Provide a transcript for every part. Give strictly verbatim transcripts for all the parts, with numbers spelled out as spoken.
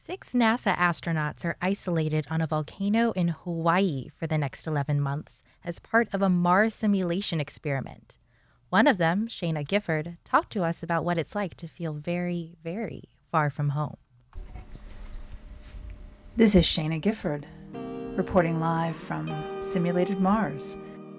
Six NASA astronauts are isolated on a volcano in Hawaii for the next eleven months as part of a Mars simulation experiment. One of them, Shayna Gifford, talked to us about what it's like to feel very, very far from home. This is Shayna Gifford, reporting live from Simulated Mars.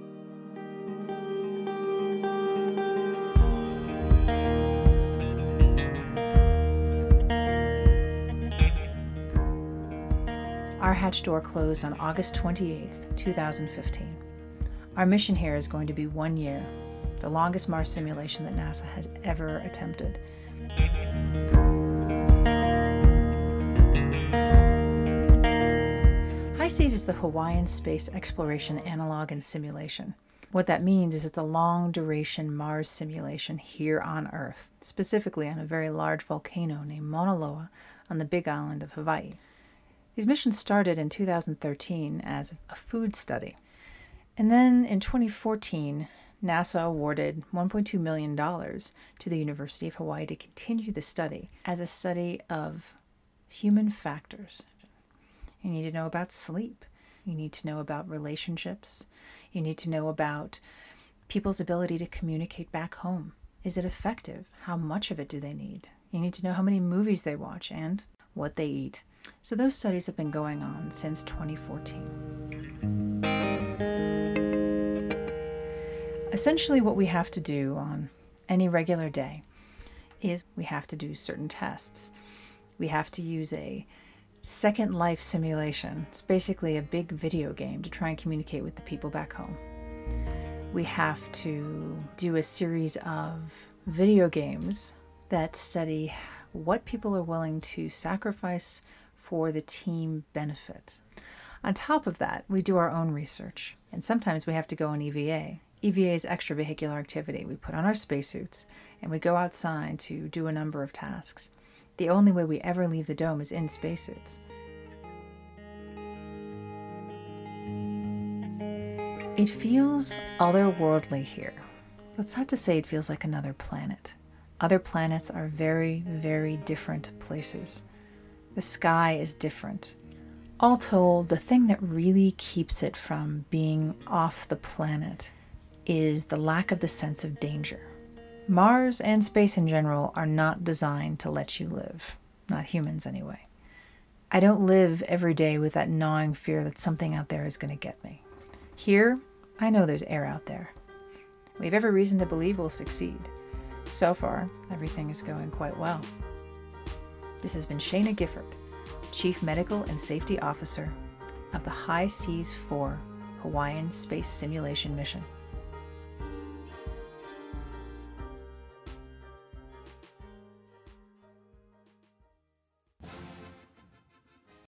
Our hatch door closed on August twenty-eighth, two thousand fifteen. Our mission here is going to be one year, the longest Mars simulation that NASA has ever attempted. HI-SEAS is the Hawaiian Space Exploration Analog and Simulation. What that means is it's a long-duration Mars simulation here on Earth, specifically on a very large volcano named Mauna Loa on the Big Island of Hawaii. These missions started in two thousand thirteen as a food study. And then in twenty fourteen, NASA awarded one point two million dollars to the University of Hawaii to continue the study as a study of human factors. You need to know about sleep. You need to know about relationships. You need to know about people's ability to communicate back home. Is it effective? How much of it do they need? You need to know how many movies they watch and what they eat. So those studies have been going on since twenty fourteen. Essentially what we have to do on any regular day is we have to do certain tests. We have to use a Second Life simulation. It's basically a big video game to try and communicate with the people back home. We have to do a series of video games that study what people are willing to sacrifice for the team benefit. On top of that, we do our own research, and sometimes we have to go on E V A. E V A is extravehicular activity. We put on our spacesuits, and we go outside to do a number of tasks. The only way we ever leave the dome is in spacesuits. It feels otherworldly here. That's not to say it feels like another planet. Other planets are very, very different places. The sky is different. All told, the thing that really keeps it from being off the planet is the lack of the sense of danger. Mars and space in general are not designed to let you live. Not humans, anyway. I don't live every day with that gnawing fear that something out there is going to get me. Here, I know there's air out there. We have every reason to believe we'll succeed. So far, everything is going quite well. This has been Shayna Gifford, Chief Medical and Safety Officer of the HI-SEAS four Hawaiian Space Simulation Mission.